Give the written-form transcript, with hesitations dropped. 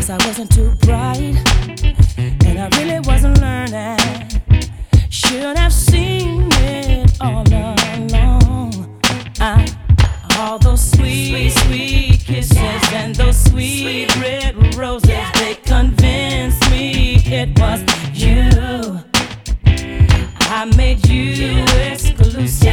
I wasn't too bright, and I really wasn't learning. Should have seen it all along. All those sweet, sweet kisses and those sweet red roses, they convinced me it was you. I made you exclusive.